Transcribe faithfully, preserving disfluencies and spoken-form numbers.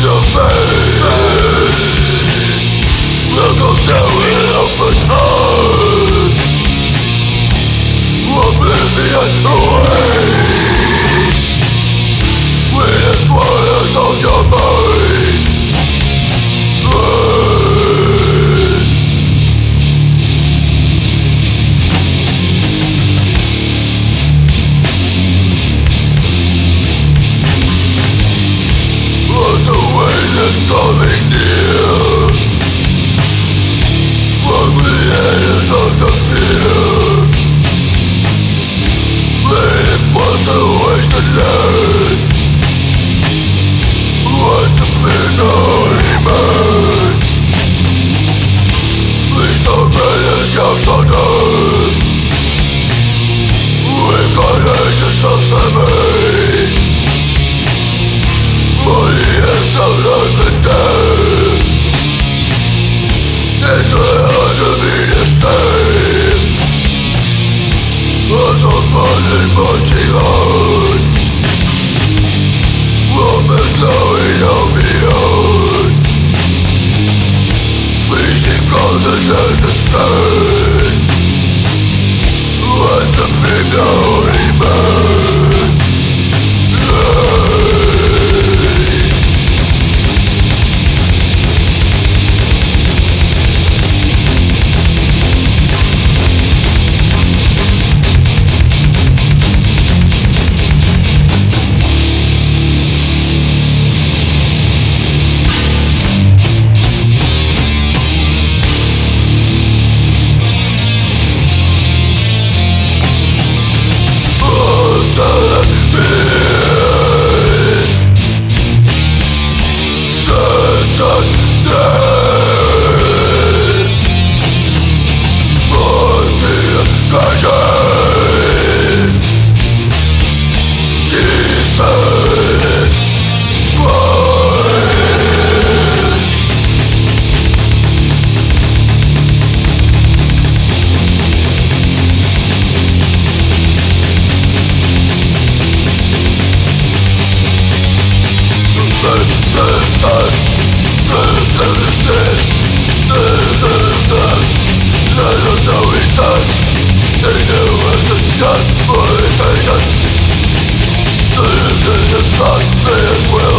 your face will go down with open heart. Oblivion away with the twilight of your mind. Coming near from the edge of the fear, waiting for the wasted land. What's the midnight man? Please don't let us young on earth. We've got ages of summer. Body and soul of the dead, and I ought to be the same as a body marching on. Rome is glowing on beyond, freezing golden as the sun. What's the big holy man? Just for the patience, the innocent, the